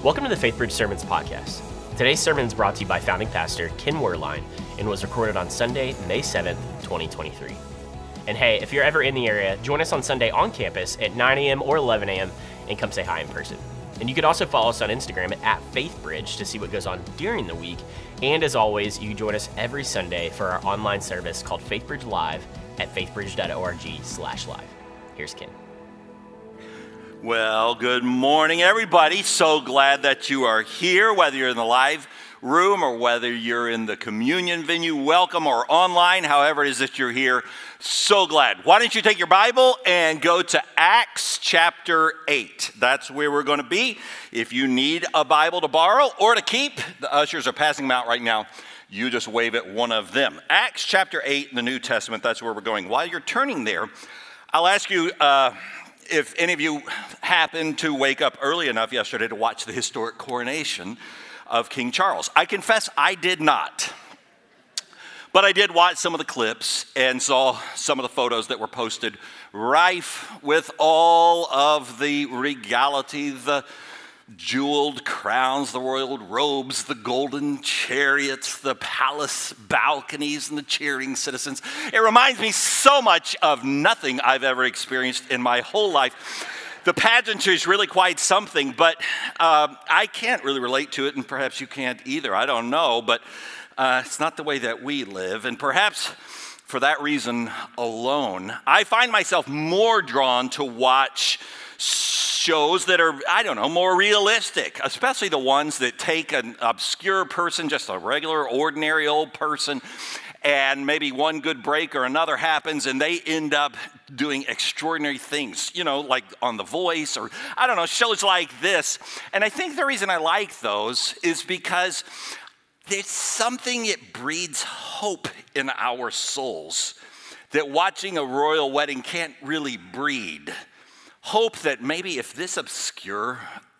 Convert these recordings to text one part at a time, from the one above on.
Welcome to the FaithBridge Sermons podcast. Today's sermon is brought to you by founding pastor Ken Werlein and was recorded on Sunday, May 7th, 2023. And hey, if you're ever in the area, join us on Sunday on campus at 9 a.m. or 11 a.m. and come say hi in person. And you can also follow us on Instagram at FaithBridge to see what goes on during the week. And as always, you can join us every Sunday for our online service called FaithBridge Live at faithbridge.org/live. Here's Ken. Well, good morning, everybody. So glad that you are here, whether you're in the live room or whether you're in the communion venue. Welcome, or online, however it is that you're here. So glad. Why don't you take your Bible and go to Acts chapter 8. That's where we're going to be. If you need a Bible to borrow or to keep, the ushers are passing them out right now. You just wave at one of them. Acts chapter 8 in the New Testament, that's where we're going. While you're turning there, I'll ask you, if any of you happened to wake up early enough yesterday to watch the historic coronation of King Charles. I confess I did not. But I did watch some of the clips and saw some of the photos that were posted, rife with all of the regality, the jeweled crowns, the royal robes, the golden chariots, the palace balconies, and the cheering citizens. It reminds me so much of nothing I've ever experienced in my whole life. The pageantry is really quite something, but I can't really relate to it, and perhaps you can't either. I don't know, but it's not the way that we live, and perhaps for that reason alone, I find myself more drawn to watch shows that are, more realistic, especially the ones that take an obscure person, just a regular, ordinary old person, and maybe one good break or another happens, and they end up doing extraordinary things, like on The Voice or, shows like this. And I think the reason I like those is because there's something, it breeds hope in our souls that watching a royal wedding can't really breed. Hope that maybe if this obscure,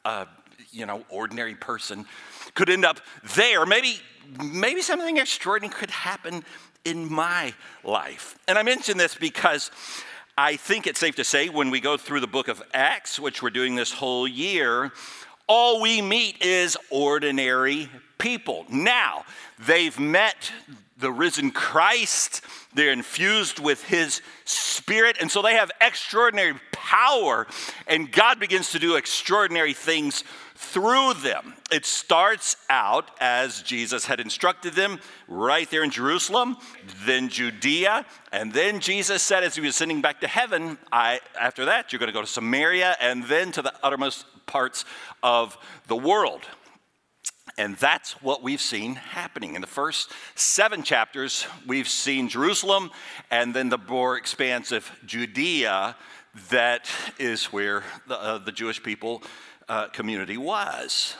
ordinary person could end up there, maybe something extraordinary could happen in my life. And I mention this because I think it's safe to say when we go through the book of Acts, which we're doing this whole year, all we meet is ordinary people. Now, they've met the risen Christ, they're infused with his spirit, and so they have extraordinary power, and God begins to do extraordinary things through them. It starts out as Jesus had instructed them right there in Jerusalem, then Judea, and then Jesus said as he was ascending back to heaven, after that you're going to go to Samaria and then to the uttermost parts of the world. And that's what we've seen happening. In the first 7 chapters, we've seen Jerusalem and then the more expansive Judea. That is where the Jewish people community was.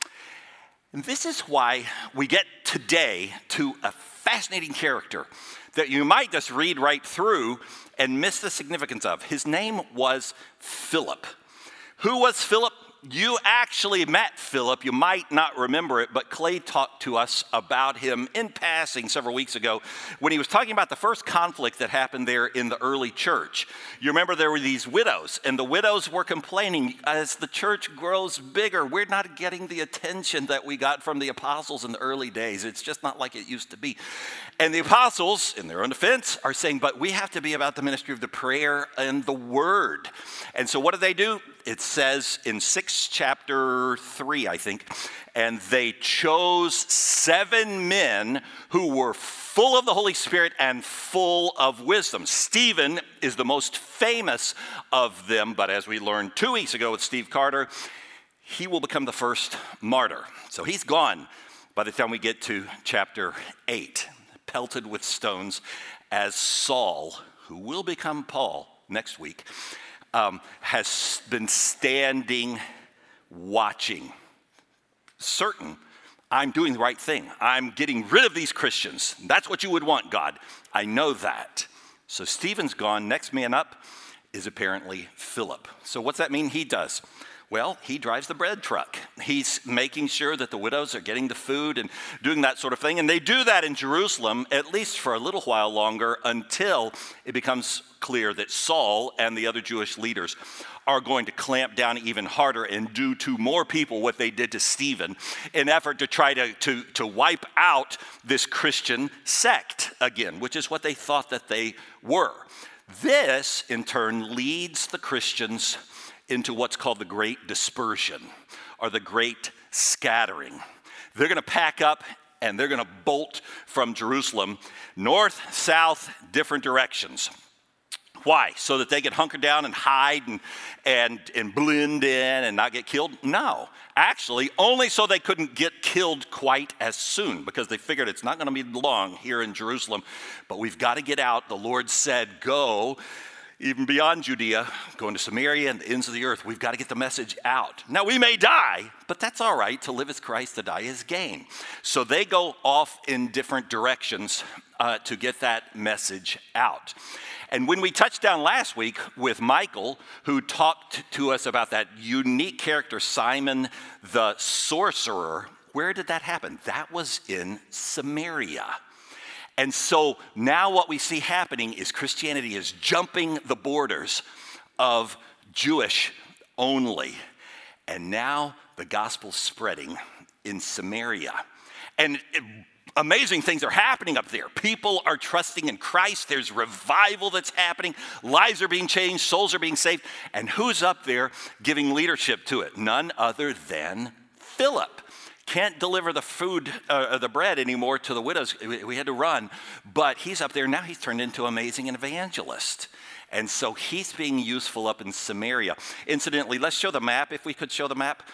And this is why we get today to a fascinating character that you might just read right through and miss the significance of. His name was Philip. Who was Philip? You actually met Philip. You might not remember it, but Clay talked to us about him in passing several weeks ago when he was talking about the first conflict that happened there in the early church. You remember there were these widows, and the widows were complaining, as the church grows bigger, we're not getting the attention that we got from the apostles in the early days. It's just not like it used to be. And the apostles, in their own defense, are saying, but we have to be about the ministry of the prayer and the word. And so what do? It says in chapter 3, I think, and they chose 7 men who were full of the Holy Spirit and full of wisdom. Stephen is the most famous of them, but as we learned 2 weeks ago with Steve Carter, he will become the first martyr. So he's gone by the time we get to chapter 8, pelted with stones as Saul, who will become Paul next week, has been standing, watching, certain I'm doing the right thing. I'm getting rid of these Christians. That's what you would want, God. I know that. So Stephen's gone. Next man up is apparently Philip. So what's that mean he does? Well, he drives the bread truck. He's making sure that the widows are getting the food and doing that sort of thing. And they do that in Jerusalem, at least for a little while longer, until it becomes clear that Saul and the other Jewish leaders are going to clamp down even harder and do to more people what they did to Stephen in effort to try to wipe out this Christian sect again, which is what they thought that they were. This, in turn, leads the Christians into what's called the Great Dispersion or the Great Scattering. They're going to pack up and they're going to bolt from Jerusalem, north, south, different directions. Why? So that they could hunker down and hide and blend in and not get killed? No. Actually, only so they couldn't get killed quite as soon, because they figured it's not going to be long here in Jerusalem, but we've got to get out. The Lord said, go even beyond Judea, go into Samaria and the ends of the earth. We've got to get the message out. Now, we may die, but that's all right. To live is Christ, to die is gain. So they go off in different directions to get that message out. And when we touched down last week with Michael, who talked to us about that unique character, Simon the sorcerer, where did that happen? That was in Samaria. And so now what we see happening is Christianity is jumping the borders of Jewish only. And now the gospel's spreading in Samaria. And amazing things are happening up there. People are trusting in Christ. There's revival that's happening. Lives are being changed. Souls are being saved. And who's up there giving leadership to it? None other than Philip. Can't deliver the food, the bread anymore to the widows. We had to run. But he's up there. Now he's turned into an amazing evangelist. And so he's being useful up in Samaria. Incidentally, let's show the map, if we could show the map.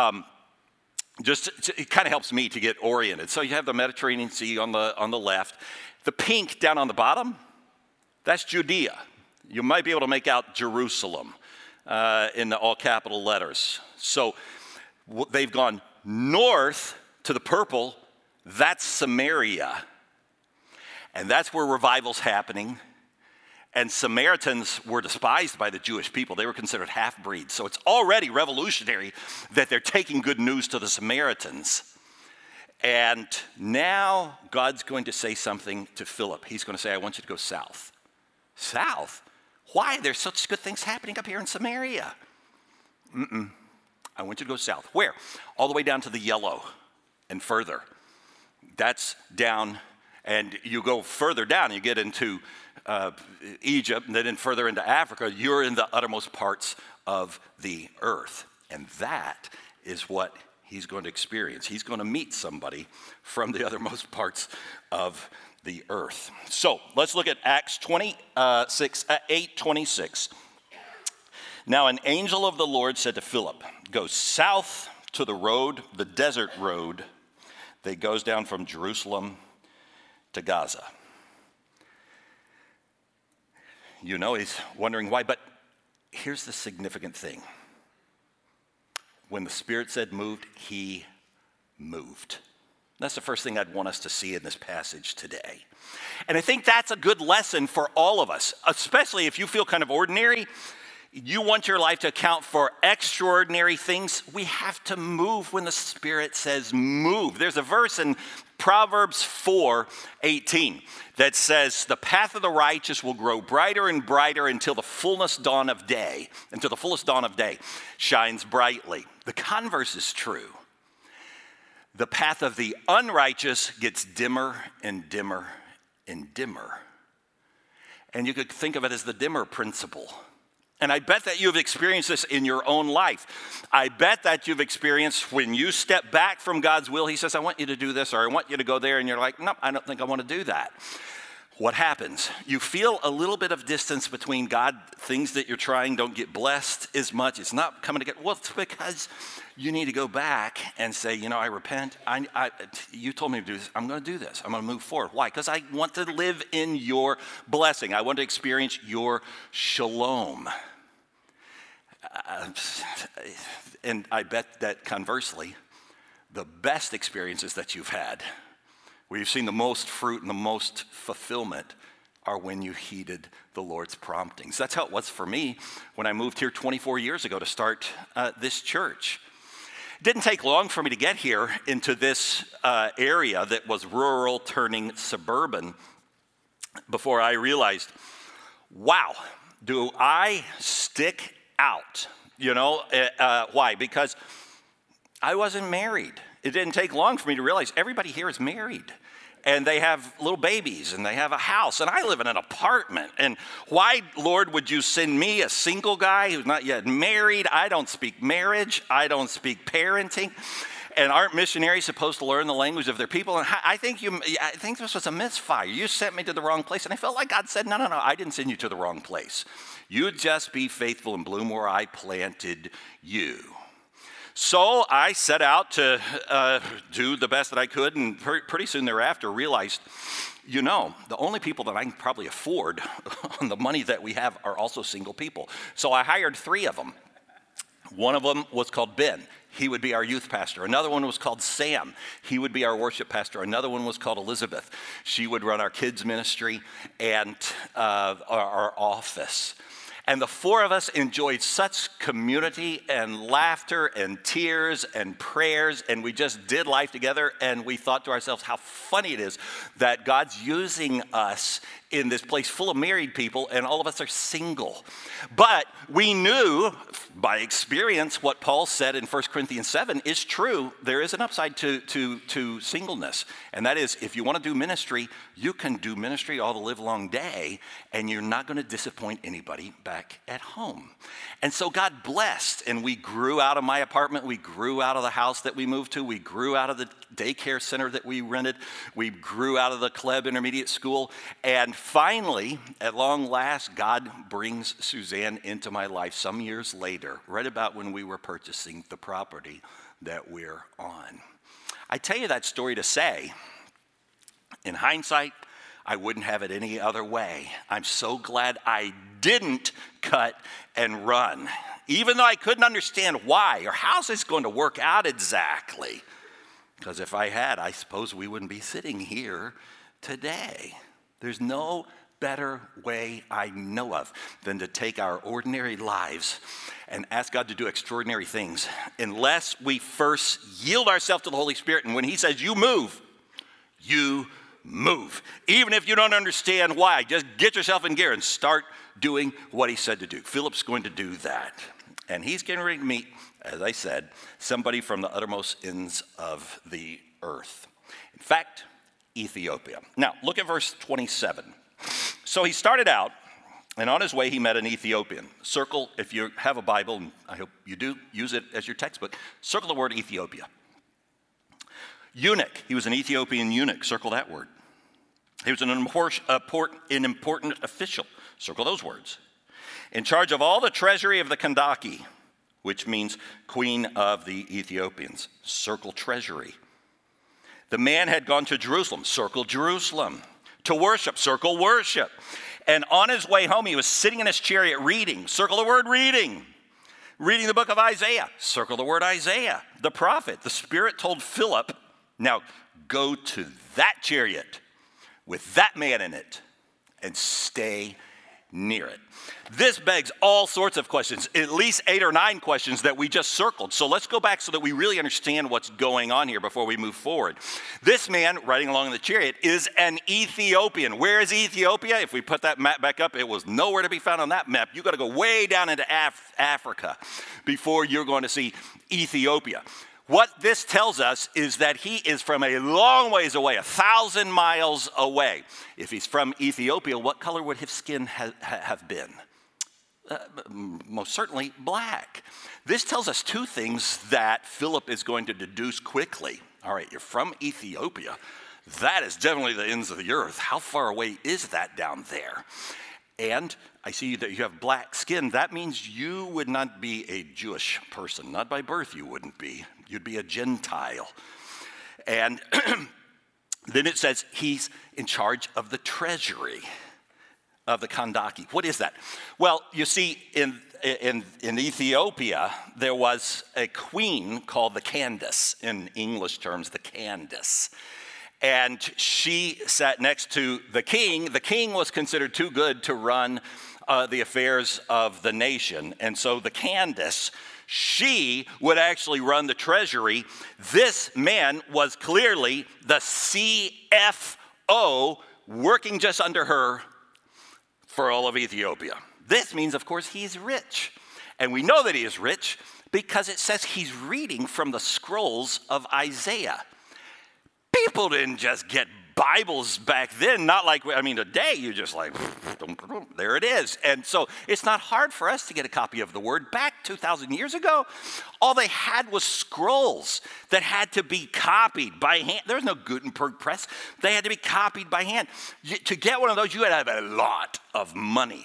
It kind of helps me to get oriented. So you have the Mediterranean Sea on the left. The pink down on the bottom, that's Judea. You might be able to make out Jerusalem in the all capital letters. So they've gone north to the purple, that's Samaria. And that's where revival's happening. And Samaritans were despised by the Jewish people. They were considered half-breeds. So it's already revolutionary that they're taking good news to the Samaritans. And now God's going to say something to Philip. He's going to say, I want you to go south. South? Why? There's such good things happening up here in Samaria. I want you to go south. Where? All the way down to the yellow and further. That's down, and you go further down, you get into Egypt, and then further into Africa. You're in the uttermost parts of the earth. And that is what he's going to experience. He's going to meet somebody from the uttermost parts of the earth. So let's look at Acts 8:26. Now an angel of the Lord said to Philip, go south to the road, the desert road that goes down from Jerusalem to Gaza. You know, he's wondering why, but here's the significant thing. When the Spirit said moved, he moved. That's the first thing I'd want us to see in this passage today. And I think that's a good lesson for all of us, especially if you feel kind of ordinary. You want your life to account for extraordinary things. We have to move when the Spirit says move. There's a verse in Proverbs 4:18 that says, the path of the righteous will grow brighter and brighter until the fullest dawn of day shines brightly. The converse is true. The path of the unrighteous gets dimmer and dimmer and dimmer. And you could think of it as the dimmer principle. And I bet that you've experienced this in your own life. I bet that you've experienced when you step back from God's will, he says, I want you to do this, or I want you to go there, and you're like, no, I don't think I want to do that. What happens? You feel a little bit of distance between God. Things that you're trying don't get blessed as much. It's not coming together. Well, it's because you need to go back and say, I repent. You told me to do this. I'm going to do this. I'm going to move forward. Why? Because I want to live in your blessing. I want to experience your shalom. And I bet that conversely, the best experiences that you've had, where you've seen the most fruit and the most fulfillment, are when you heeded the Lord's promptings. That's how it was for me when I moved here 24 years ago to start this church. It didn't take long for me to get here into this area that was rural turning suburban before I realized, wow, do I stick out. Why? Because I wasn't married. It didn't take long for me to realize everybody here is married. And they have little babies, and they have a house, and I live in an apartment. And why, Lord, would you send me, a single guy who's not yet married? I don't speak marriage. I don't speak parenting. And aren't missionaries supposed to learn the language of their people? And I think this was a misfire. You sent me to the wrong place. And I felt like God said, no, I didn't send you to the wrong place. You just be faithful and bloom where I planted you. So I set out to do the best that I could, and pretty soon thereafter realized, the only people that I can probably afford on the money that we have are also single people. So I hired 3 of them. One of them was called Ben. He would be our youth pastor. Another one was called Sam. He would be our worship pastor. Another one was called Elizabeth. She would run our kids ministry and our office. And the 4 of us enjoyed such community and laughter and tears and prayers, and we just did life together, and we thought to ourselves how funny it is that God's using us in this place full of married people, and all of us are single. But we knew by experience what Paul said in 1 Corinthians 7 is true. There is an upside to singleness, and that is if you want to do ministry, you can do ministry all the live long day, and you're not going to disappoint anybody back at home. And so God blessed, and we grew out of my apartment. We grew out of the house that we moved to. We grew out of the daycare center that we rented. We grew out of the Kleb Intermediate School. And finally, at long last, God brings Suzanne into my life some years later, right about when we were purchasing the property that we're on. I tell you that story to say, in hindsight, I wouldn't have it any other way. I'm so glad I didn't cut and run, even though I couldn't understand why or how it's going to work out exactly. Because if I had, I suppose we wouldn't be sitting here today. There's no better way I know of than to take our ordinary lives and ask God to do extraordinary things unless we first yield ourselves to the Holy Spirit. And when he says, you move, you move. Even if you don't understand why, just get yourself in gear and start doing what he said to do. Philip's going to do that. And he's getting ready to meet, as I said, somebody from the uttermost ends of the earth. In fact, Ethiopia. Now, look at verse 27. So he started out, and on his way he met an Ethiopian. Circle, if you have a Bible, and I hope you do, use it as your textbook, circle the word Ethiopia. Eunuch, he was an Ethiopian eunuch, circle that word. He was an important official, circle those words. In charge of all the treasury of the Kandake, which means queen of the Ethiopians, circle treasury. The man had gone to Jerusalem, circle Jerusalem. To worship, circle worship. And on his way home, he was sitting in his chariot reading, circle the word reading. Reading the book of Isaiah, circle the word Isaiah. The prophet, the Spirit told Philip, now go to that chariot with that man in it and stay near it. This begs all sorts of questions, at least 8 or 9 questions that we just circled. So let's go back so that we really understand what's going on here before we move forward. This man riding along in the chariot is an Ethiopian. Where is Ethiopia? If we put that map back up, it was nowhere to be found on that map. You've got to go way down into Africa before you're going to see Ethiopia. What this tells us is that he is from a long ways away, 1,000 miles away. If he's from Ethiopia, what color would his skin have been? Most certainly black. This tells us 2 things that Philip is going to deduce quickly. All right, you're from Ethiopia. That is definitely the ends of the earth. How far away is that down there? And I see that you have black skin. That means you would not be a Jewish person. Not by birth you wouldn't be. You'd be a Gentile. And then it says he's in charge of the treasury of the Kandake. What is that? Well, you see, in Ethiopia, there was a queen called the Candace. In English terms, the Candace. And she sat next to the king. The king was considered too good to run the affairs of the nation. And so the Candace, she would actually run the treasury. This man was clearly the CFO working just under her for all of Ethiopia. This means, of course, he's rich. And we know that he is rich because it says he's reading from the scrolls of Isaiah. People didn't just get Bibles back then, not like, today you just like, there it is. And so it's not hard for us to get a copy of the Word. Back 2,000 years ago, all they had was scrolls that had to be copied by hand. There was no Gutenberg press. They had to be copied by hand. To get one of those, you had to have a lot of money.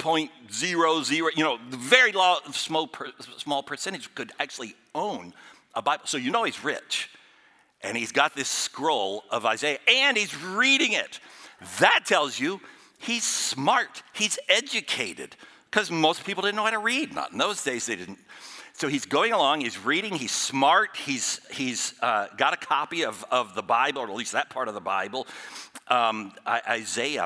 0.00, very small percentage could actually own a Bible. So he's rich. And he's got this scroll of Isaiah, and he's reading it. That tells you he's smart, he's educated, because most people didn't know how to read. Not in those days, they didn't. So he's going along, he's reading, he's smart, he's got a copy of the Bible, or at least that part of the Bible, Isaiah.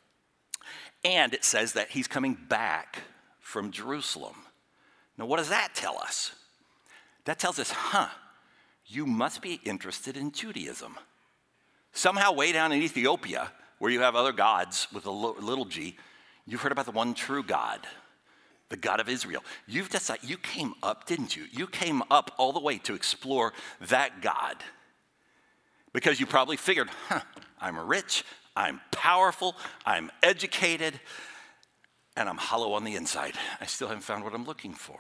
And it says that he's coming back from Jerusalem. Now, what does that tell us? That tells us, you must be interested in Judaism. Somehow way down in Ethiopia, where you have other gods with a little g, you've heard about the one true God, the God of Israel. You've decided, you came up, didn't you? You came up all the way to explore that God. Because you probably figured, I'm rich, I'm powerful, I'm educated, and I'm hollow on the inside. I still haven't found what I'm looking for.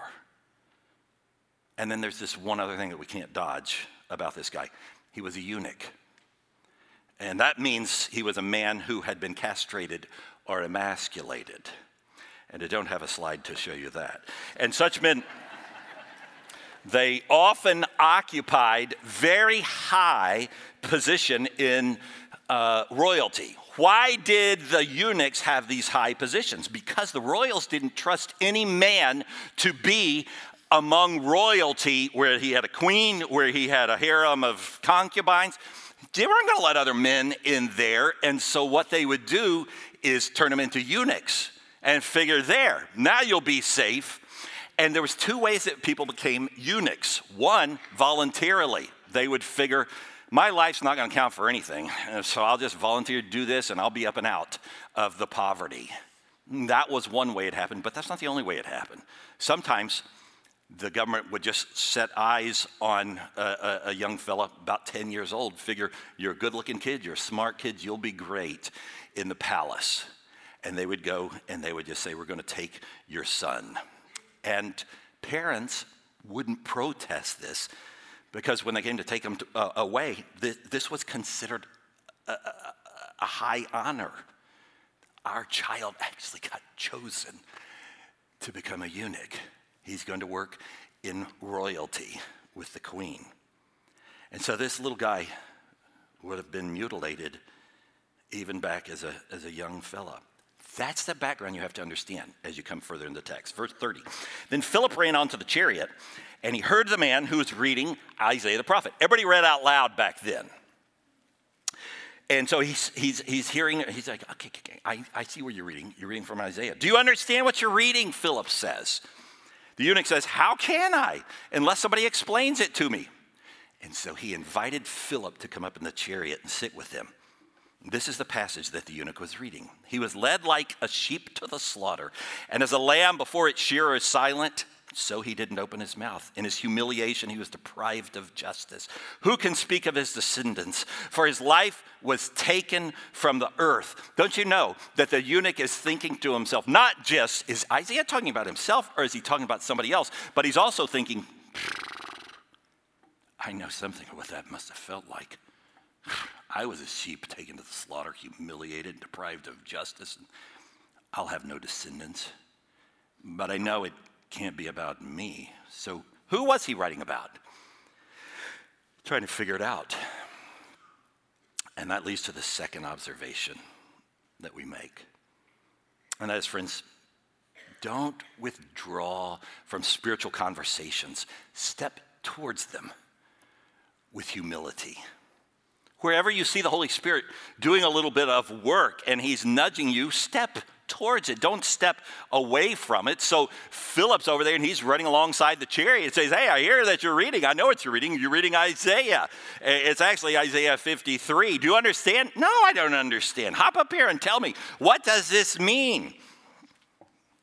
And then there's this one other thing that we can't dodge about this guy. He was a eunuch. And that means he was a man who had been castrated or emasculated. And I don't have a slide to show you that. And such men, they often occupied very high position in royalty. Why did the eunuchs have these high positions? Because the royals didn't trust any man to be among royalty, where he had a queen, where he had a harem of concubines. They weren't going to let other men in there. And so what they would do is turn them into eunuchs and figure there, now you'll be safe. And there was two ways that people became eunuchs. One, voluntarily. They would figure, my life's not going to count for anything, so I'll just volunteer to do this and I'll be up and out of the poverty. That was one way it happened, but that's not the only way it happened. Sometimes the government would just set eyes on a young fella about 10 years old, figure, you're a good-looking kid, you're a smart kid, you'll be great in the palace. And they would go and they would just say, we're going to take your son. And parents wouldn't protest this, because when they came to take him away, this was considered a high honor. Our child actually got chosen to become a eunuch. He's going to work in royalty with the queen. And so this little guy would have been mutilated even back as a young fella. That's the background you have to understand as you come further in the text. Verse 30. Then Philip ran onto the chariot, and he heard the man who was reading Isaiah the prophet. Everybody read out loud back then. And so he's hearing, he's like, okay, I see what you're reading. You're reading from Isaiah. Do you understand what you're reading? Philip says. The eunuch says, how can I, unless somebody explains it to me? And so he invited Philip to come up in the chariot and sit with him. This is the passage that the eunuch was reading. He was led like a sheep to the slaughter, and as a lamb before its shearer is silent, so he didn't open his mouth. In his humiliation, he was deprived of justice. Who can speak of his descendants? For his life was taken from the earth. Don't you know that the eunuch is thinking to himself, not just, is Isaiah talking about himself or is he talking about somebody else? But he's also thinking, I know something of what that must have felt like. I was a sheep taken to the slaughter, humiliated, deprived of justice, and I'll have no descendants. But I know it can't be about me. So who was he writing about? Trying to figure it out. And that leads to the second observation that we make. And that is, friends, don't withdraw from spiritual conversations. Step towards them with humility. Wherever you see the Holy Spirit doing a little bit of work and he's nudging you, step towards it. Don't step away from it. So Philip's over there and he's running alongside the chariot. It says, hey, I hear that you're reading. I know what you're reading. You're reading Isaiah. It's actually Isaiah 53. Do you understand? No, I don't understand. Hop up here and tell me, what does this mean?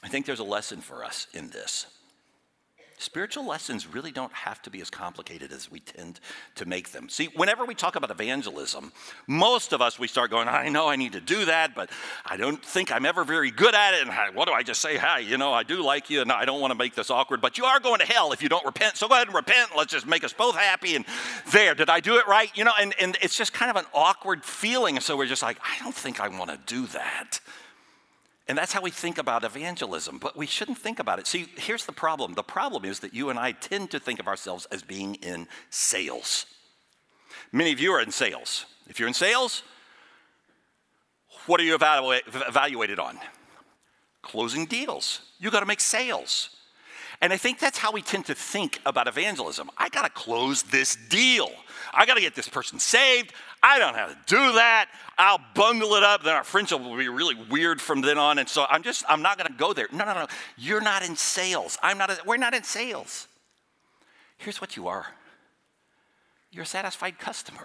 I think there's a lesson for us in this. Spiritual lessons really don't have to be as complicated as we tend to make them. See, whenever we talk about evangelism, most of us, we start going, I know I need to do that, but I don't think I'm ever very good at it. And what do I just say? Hi, I do like you, and I don't want to make this awkward, but you are going to hell if you don't repent. So go ahead and repent. Let's just make us both happy. And there, did I do it right? And it's just kind of an awkward feeling. So we're just like, I don't think I want to do that. And that's how we think about evangelism, but we shouldn't think about it. See, here's the problem. The problem is that you and I tend to think of ourselves as being in sales. Many of you are in sales. If you're in sales, what are you evaluated on? Closing deals. You got to make sales. And I think that's how we tend to think about evangelism. I got to close this deal. I got to get this person saved. I don't know how to do that. I'll bungle it up. Then our friendship will be really weird from then on. And so I'm not going to go there. No. You're not in sales. We're not in sales. Here's what you are. You're a satisfied customer.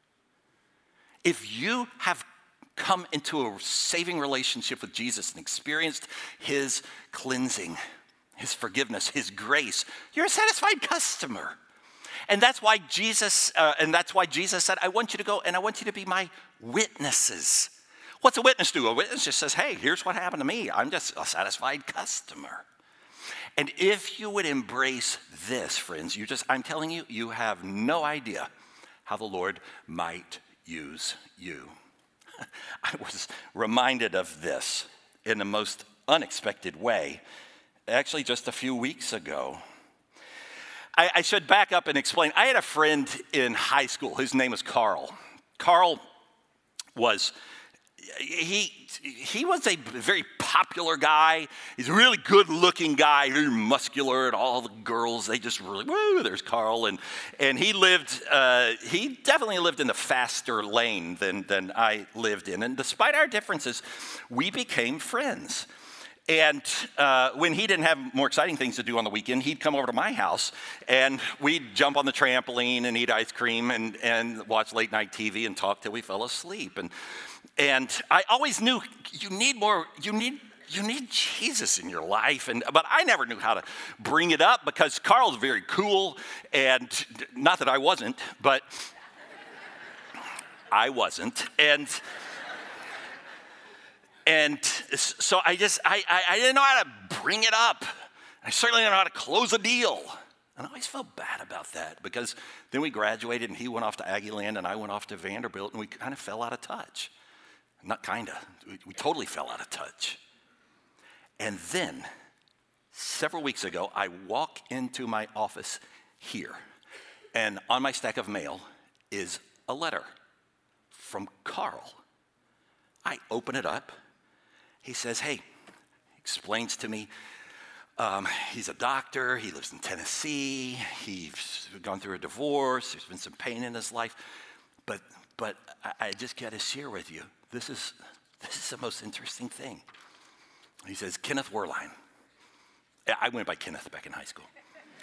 If you have come into a saving relationship with Jesus and experienced his cleansing, his forgiveness, his grace, you're a satisfied customer. And that's why Jesus said, I want you to go and I want you to be my witnesses. What's a witness do? A witness just says, hey, here's what happened to me. I'm just a satisfied customer. And if you would embrace this, friends, I'm telling you, you have no idea how the Lord might use you. I was reminded of this in the most unexpected way, actually just a few weeks ago. I should back up and explain. I had a friend in high school. His name was Carl. Carl was, he was a very popular guy. He's a really good-looking guy, very muscular, and all the girls, they just really, woo, there's Carl. And he definitely lived in the faster lane than I lived in. And despite our differences, we became friends. And when he didn't have more exciting things to do on the weekend, he'd come over to my house, and we'd jump on the trampoline and eat ice cream and watch late night TV and talk till we fell asleep. And I always knew you need Jesus in your life, but I never knew how to bring it up because Carl's very cool, and not that I wasn't, but I wasn't. And so I didn't know how to bring it up. I certainly didn't know how to close a deal. And I always felt bad about that because then we graduated and he went off to Aggieland and I went off to Vanderbilt and we kind of fell out of touch. Not kind of, we totally fell out of touch. And then several weeks ago, I walk into my office here and on my stack of mail is a letter from Carl. I open it up. He says, hey, explains to me, he's a doctor, he lives in Tennessee, he's gone through a divorce, there's been some pain in his life, but I just got to share with you, this is the most interesting thing. He says, Kenneth Werlein. I went by Kenneth back in high school.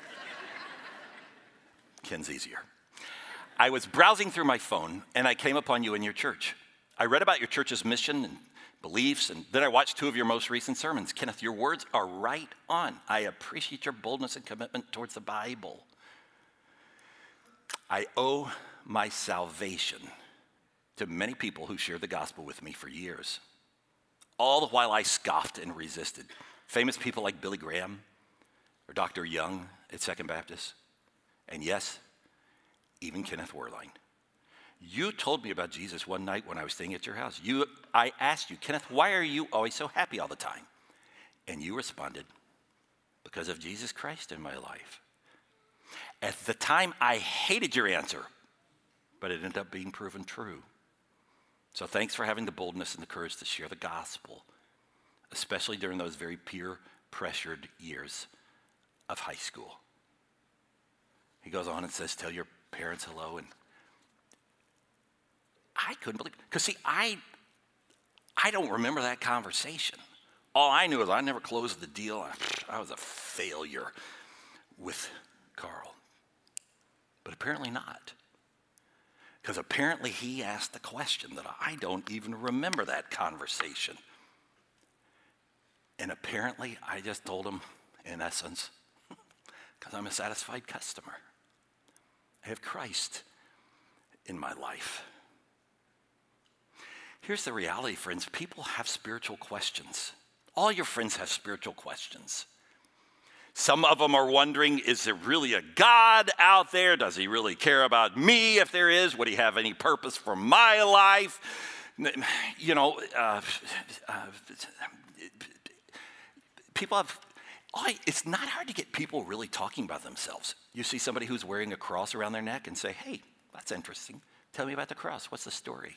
Ken's easier. I was browsing through my phone and I came upon you in your church. I read about your church's mission and beliefs, and then I watched 2 of your most recent sermons. Kenneth, your words are right on. I appreciate your boldness and commitment towards the Bible. I owe my salvation to many people who shared the gospel with me for years, all the while I scoffed and resisted. Famous people like Billy Graham or Dr. Young at Second Baptist, and yes, even Kenneth Werlein. You told me about Jesus one night when I was staying at your house. I asked you, Kenneth, why are you always so happy all the time? And you responded, because of Jesus Christ in my life. At the time, I hated your answer, but it ended up being proven true. So thanks for having the boldness and the courage to share the gospel, especially during those very peer-pressured years of high school. He goes on and says, tell your parents hello, and I couldn't believe it. Because see, I don't remember that conversation. All I knew is I never closed the deal. I was a failure with Carl. But apparently not. Because apparently he asked the question that I don't even remember that conversation. And apparently, I just told him, in essence, because I'm a satisfied customer. I have Christ in my life. Here's the reality, friends. People have spiritual questions. All your friends have spiritual questions. Some of them are wondering, is there really a God out there? Does he really care about me if there is? Would he have any purpose for my life? You know, people have, it's not hard to get people really talking about themselves. You see somebody who's wearing a cross around their neck and say, hey, that's interesting. Tell me about the cross. What's the story?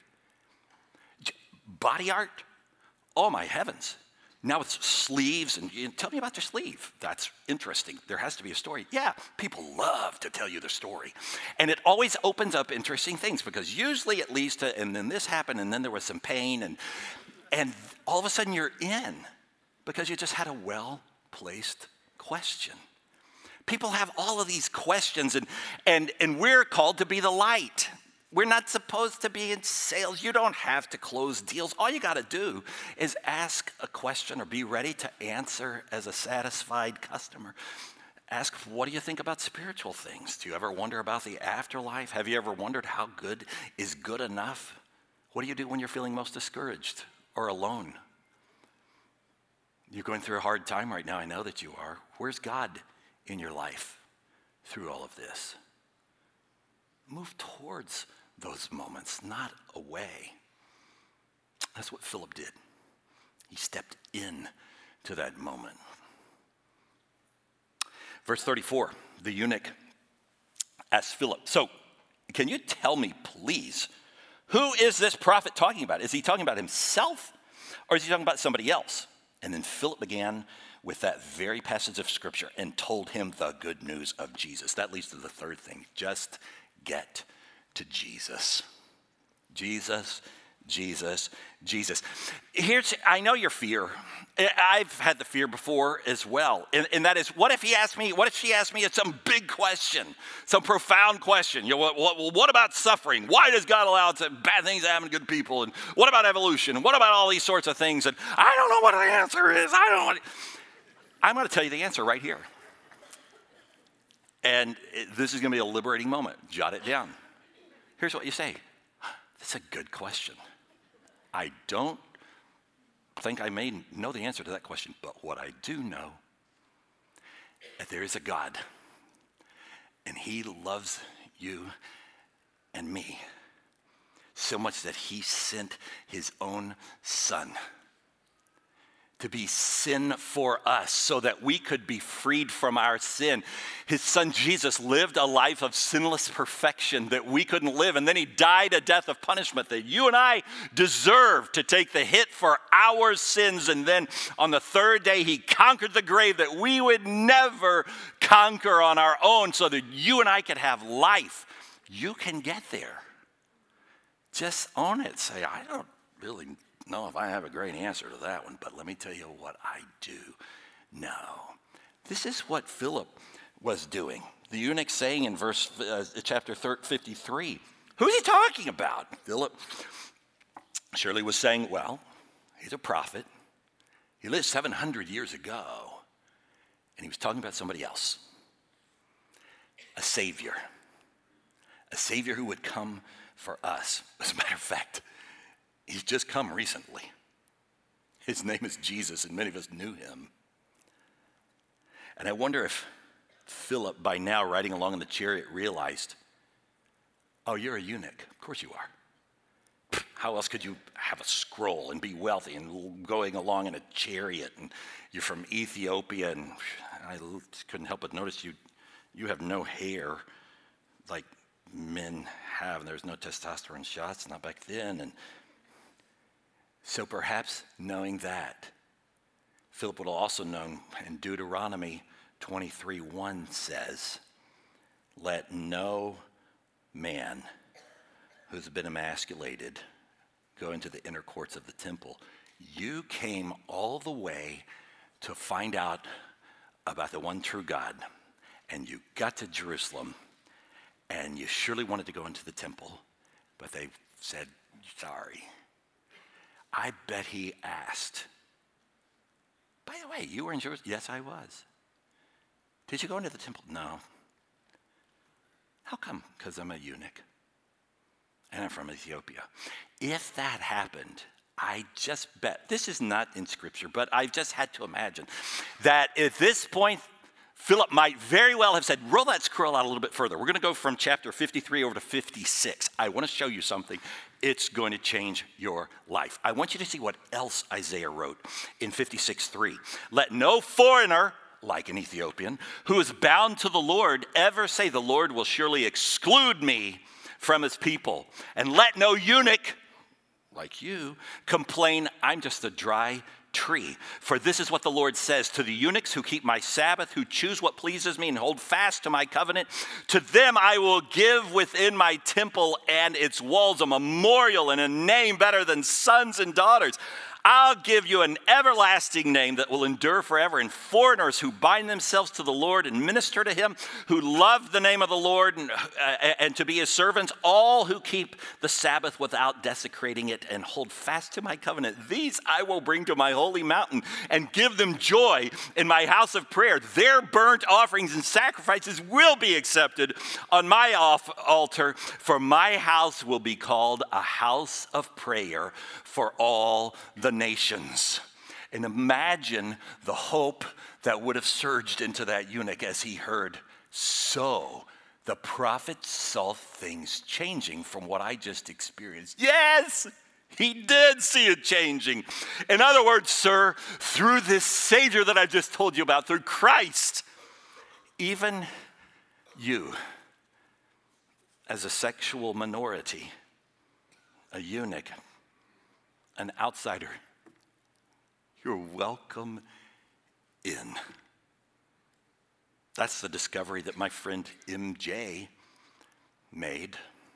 Body art? Oh, my heavens. Now it's sleeves, and tell me about your sleeve. That's interesting. There has to be a story. Yeah, people love to tell you the story. And it always opens up interesting things, because usually it leads to, and then this happened, and then there was some pain, and all of a sudden you're in, because you just had a well-placed question. People have all of these questions, and we're called to be the light. We're not supposed to be in sales. You don't have to close deals. All you got to do is ask a question or be ready to answer as a satisfied customer. Ask, what do you think about spiritual things? Do you ever wonder about the afterlife? Have you ever wondered how good is good enough? What do you do when you're feeling most discouraged or alone? You're going through a hard time right now. I know that you are. Where's God in your life through all of this? Move towards those moments, not away. That's what Philip did. He stepped in to that moment. Verse 34, the eunuch asked Philip, so can you tell me, please, who is this prophet talking about? Is he talking about himself, or is he talking about somebody else? And then Philip began with that very passage of Scripture and told him the good news of Jesus. That leads to the third thing. Just get to Jesus. Jesus, Jesus, Jesus. I know your fear. I've had the fear before as well. And that is, what if she asked me some big question, some profound question? You know, what about suffering? Why does God allow bad things to happen to good people? And what about evolution? And what about all these sorts of things? And I don't know what the answer is. I'm going to tell you the answer right here. And this is going to be a liberating moment. Jot it down. Here's what you say. That's a good question. I don't think I may know the answer to that question, but what I do know is there is a God, and he loves you and me so much that he sent his own son to be sin for us so that we could be freed from our sin. His son Jesus lived a life of sinless perfection that we couldn't live, and then he died a death of punishment that you and I deserve, to take the hit for our sins. And then on the third day, he conquered the grave that we would never conquer on our own, so that you and I could have life. You can get there. Just own it. Say, I don't really know if I have a great answer to that one, but let me tell you what I do know. This is what Philip was doing. The eunuch saying in chapter 53, who's he talking about? Philip surely was saying, well, he's a prophet. He lived 700 years ago, and he was talking about somebody else, a savior who would come for us. As a matter of fact, he's just come recently. His name is Jesus, and many of us knew him. And I wonder if Philip, by now riding along in the chariot, realized, oh, you're a eunuch. Of course you are. How else could you have a scroll and be wealthy and going along in a chariot? And you're from Ethiopia, and I couldn't help but notice you have no hair like men have, and there's no testosterone shots, not back then. And so perhaps knowing that, Philip would have also known, in Deuteronomy 23:1 says, let no man who's been emasculated go into the inner courts of the temple. You came all the way to find out about the one true God, and you got to Jerusalem, and you surely wanted to go into the temple, but they said, sorry. I bet he asked, By the way, you were in Jerusalem? Yes, I was. Did you go into the temple? No. How come? Because I'm a eunuch. And I'm from Ethiopia. If that happened, I just bet, this is not in Scripture, but I've just had to imagine that at this point, Philip might very well have said, roll that scroll out a little bit further. We're going to go from chapter 53 over to 56. I want to show you something. It's going to change your life. I want you to see what else Isaiah wrote in 56:3. Let no foreigner, like an Ethiopian, who is bound to the Lord, ever say, the Lord will surely exclude me from his people. And let no eunuch, like you, complain, I'm just a dry tree. For this is what the Lord says to the eunuchs who keep my Sabbath, who choose what pleases me and hold fast to my covenant. To them I will give within my temple and its walls a memorial and a name better than sons and daughters. I'll give you an everlasting name that will endure forever. And foreigners who bind themselves to the Lord and minister to him, who love the name of the Lord and to be his servants, all who keep the Sabbath without desecrating it and hold fast to my covenant, these I will bring to my holy mountain and give them joy in my house of prayer. Their burnt offerings and sacrifices will be accepted on my altar, for my house will be called a house of prayer for all the nations. And imagine the hope that would have surged into that eunuch as he heard, so the prophet saw things changing from what I just experienced. Yes, he did see it changing. In other words, sir, through this Savior that I just told you about, through Christ, even you, as a sexual minority, a eunuch, an outsider, you're welcome in. That's the discovery that my friend MJ made.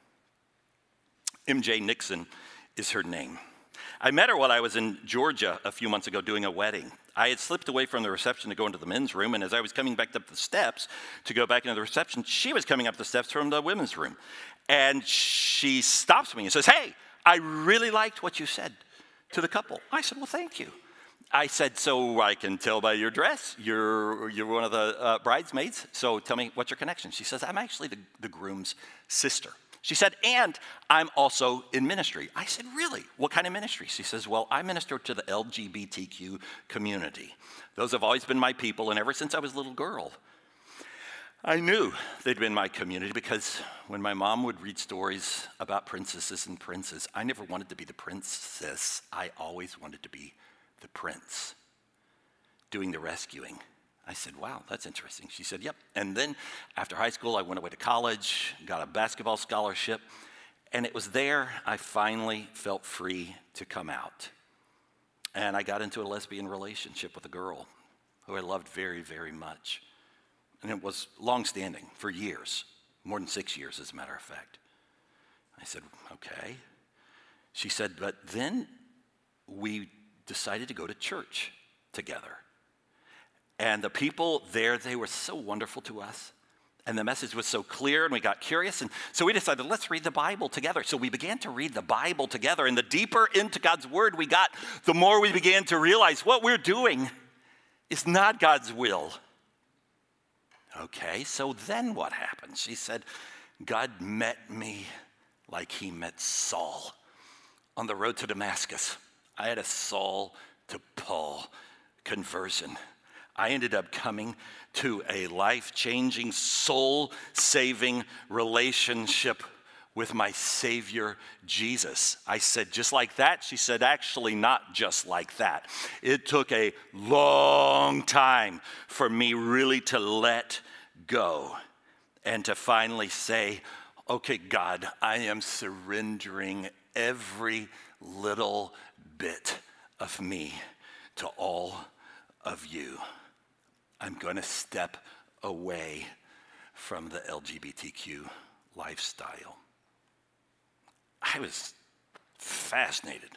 MJ Nixon is her name. I met her while I was in Georgia a few months ago doing a wedding. I had slipped away from the reception to go into the men's room, and as I was coming back up the steps to go back into the reception, she was coming up the steps from the women's room. And she stops me and says, hey, I really liked what you said to the couple. I said, well, thank you. I said, so I can tell by your dress, you're one of the bridesmaids, so tell me, what's your connection? She says, I'm actually the groom's sister. She said, and I'm also in ministry. I said, really? What kind of ministry? She says, well, I minister to the LGBTQ community. Those have always been my people, and ever since I was a little girl, I knew they'd been my community, because when my mom would read stories about princesses and princes, I never wanted to be the princess. I always wanted to be the prince, doing the rescuing. I said, wow, that's interesting. She said, yep. And then after high school, I went away to college, got a basketball scholarship, and it was there I finally felt free to come out. And I got into a lesbian relationship with a girl who I loved very, very much. And it was long-standing for years, more than 6 years, as a matter of fact. I said, okay. She said, but then we decided to go to church together. And the people there, they were so wonderful to us. And the message was so clear, and we got curious. And so we decided, let's read the Bible together. So we began to read the Bible together. And the deeper into God's word we got, the more we began to realize what we're doing is not God's will. Okay, so then what happened? She said, God met me like he met Saul on the road to Damascus. I had a Saul to Paul conversion. I ended up coming to a life-changing, soul-saving relationship with my Savior, Jesus. I said, just like that? She said, actually, not just like that. It took a long time for me really to let go and to finally say, okay, God, I am surrendering every little bit of me to all of you. I'm going to step away from the LGBTQ lifestyle. I was fascinated.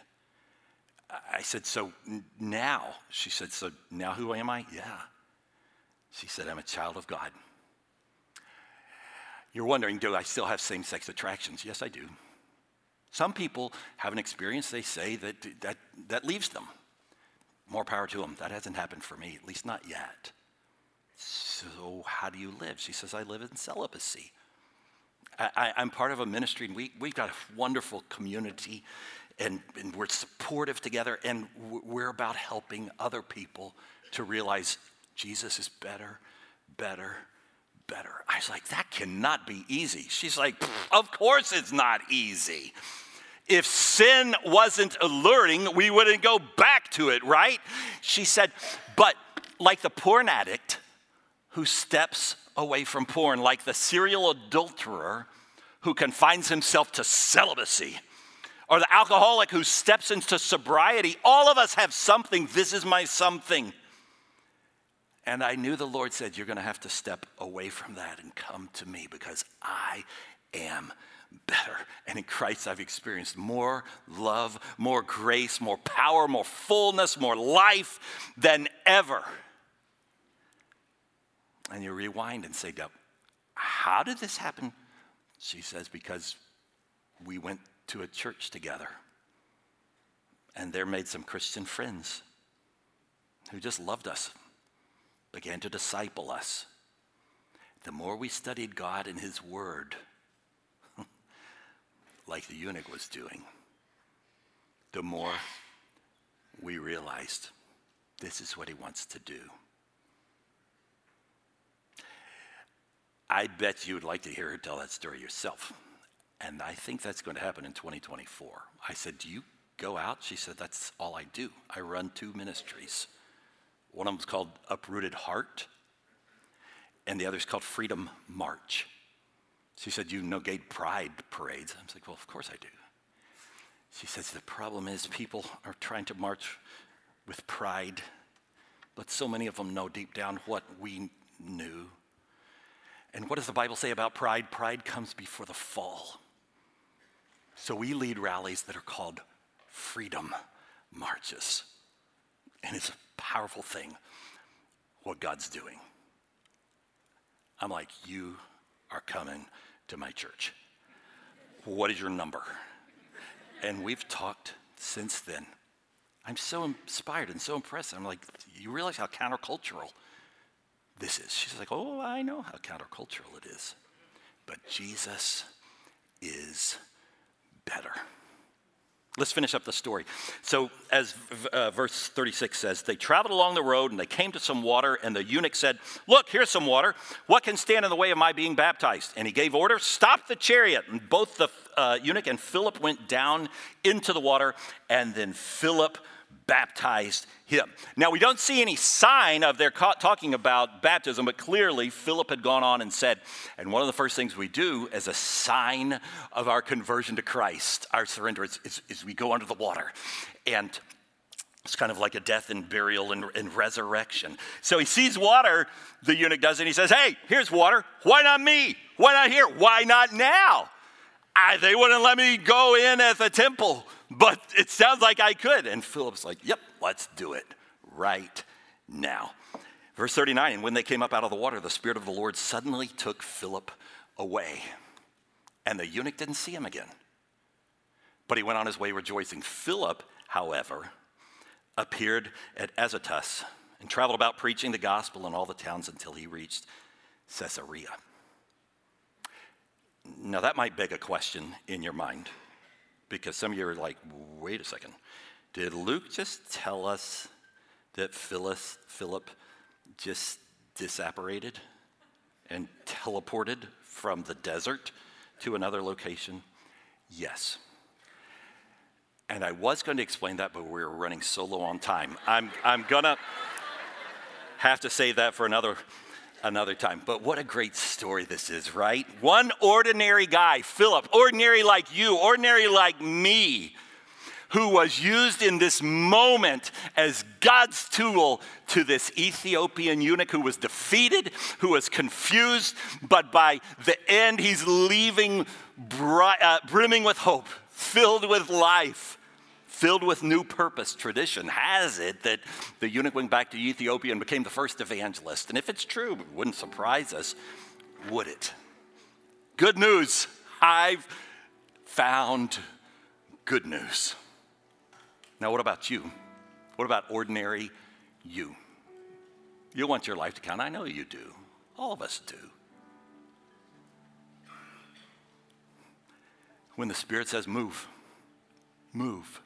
I said, so now? She said, so now who am I? Yeah. She said, I'm a child of God. You're wondering, do I still have same-sex attractions? Yes, I do. Some people have an experience, they say, that leaves them. More power to him. That hasn't happened for me, at least not yet. So how do you live? She says, I live in celibacy. I'm part of a ministry, and we've got a wonderful community, and we're supportive together, and we're about helping other people to realize Jesus is better, better, better. I was like, that cannot be easy. She's like, of course it's not easy. If sin wasn't alluring, we wouldn't go back to it, right? She said, but like the porn addict who steps away from porn, like the serial adulterer who confines himself to celibacy, or the alcoholic who steps into sobriety, all of us have something. This is my something. And I knew the Lord said, you're going to have to step away from that and come to me because I am better. And in Christ, I've experienced more love, more grace, more power, more fullness, more life than ever. And you rewind and say, how did this happen? She says, because we went to a church together. And there made some Christian friends who just loved us, began to disciple us. The more we studied God and his word, like the eunuch was doing, the more we realized this is what he wants to do. I bet you would like to hear her tell that story yourself. And I think that's going to happen in 2024. I said, do you go out? She said, that's all I do. I run 2 ministries. One of them is called Uprooted Heart, and the other is called Freedom March. She said, you know gay pride parades. I was like, well, of course I do. She says, the problem is people are trying to march with pride, but so many of them know deep down what we knew. And what does the Bible say about pride? Pride comes before the fall. So we lead rallies that are called freedom marches. And it's a powerful thing, what God's doing. I'm like, you are coming to my church. What is your number? And we've talked since then. I'm so inspired and so impressed. I'm like, you realize how countercultural this is? She's like, oh, I know how countercultural it is. But Jesus is better. Let's finish up the story. So as verse 36 says, they traveled along the road and they came to some water, and the eunuch said, look, here's some water. What can stand in the way of my being baptized? And he gave order, stop the chariot. And both the eunuch and Philip went down into the water, and then Philip baptized him. Now, we don't see any sign of their talking about baptism, but clearly Philip had gone on and said, and one of the first things we do as a sign of our conversion to Christ, our surrender, is we go under the water. And it's kind of like a death and burial and resurrection. So he sees water, the eunuch does, and he says, hey, here's water. Why not me? Why not here? Why not now? They wouldn't let me go in at the temple, but it sounds like I could. And Philip's like, yep, let's do it right now. Verse 39, and when they came up out of the water, the Spirit of the Lord suddenly took Philip away. And the eunuch didn't see him again, but he went on his way rejoicing. Philip, however, appeared at Azotus and traveled about preaching the gospel in all the towns until he reached Caesarea. Now, that might beg a question in your mind, because some of you are like, wait a second. Did Luke just tell us that Philip just disapparated and teleported from the desert to another location? Yes. And I was going to explain that, but we were running so low on time. I'm going to have to save that for another time. But what a great story this is, right? One ordinary guy, Philip, ordinary like you, ordinary like me, who was used in this moment as God's tool to this Ethiopian eunuch who was defeated, who was confused, but by the end he's leaving brimming with hope, filled with life, filled with new purpose. Tradition has it that the eunuch went back to Ethiopia and became the first evangelist. And if it's true, it wouldn't surprise us, would it? Good news. I've found good news. Now, what about you? What about ordinary you? You want your life to count. I know you do. All of us do. When the Spirit says move, move.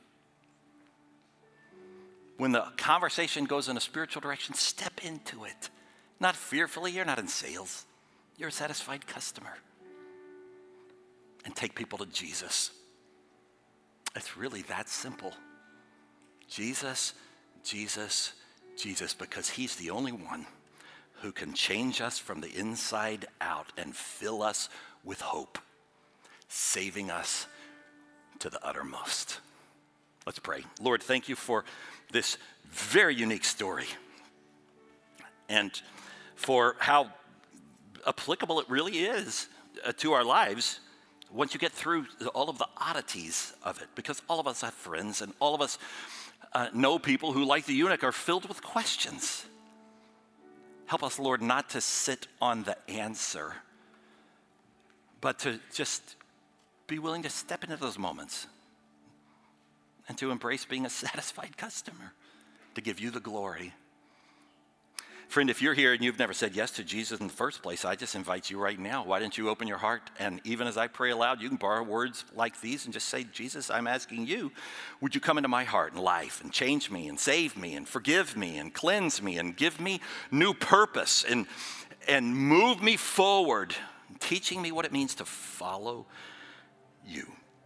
When the conversation goes in a spiritual direction, step into it. Not fearfully. You're not in sales. You're a satisfied customer. And take people to Jesus. It's really that simple. Jesus, Jesus, Jesus, because he's the only one who can change us from the inside out and fill us with hope, saving us to the uttermost. Let's pray. Lord, thank you for this very unique story and for how applicable it really is to our lives once you get through all of the oddities of it, because all of us have friends and all of us know people who, like the eunuch, are filled with questions. Help us, Lord, not to sit on the answer, but to just be willing to step into those moments and to embrace being a satisfied customer, to give you the glory. Friend, if you're here and you've never said yes to Jesus in the first place, I just invite you right now. Why don't you open your heart? And even as I pray aloud, you can borrow words like these and just say, Jesus, I'm asking you, would you come into my heart and life and change me and save me and forgive me and cleanse me and give me new purpose and move me forward, teaching me what it means to follow you.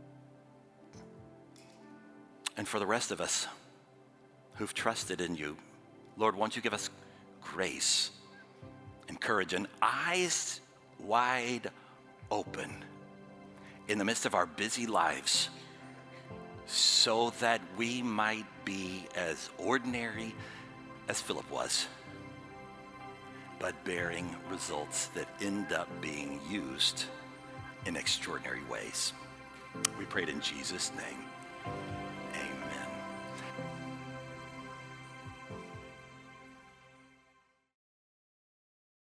And for the rest of us who've trusted in you, Lord, won't you give us grace and courage and eyes wide open in the midst of our busy lives so that we might be as ordinary as Philip was, but bearing results that end up being used in extraordinary ways. We prayed in Jesus' name.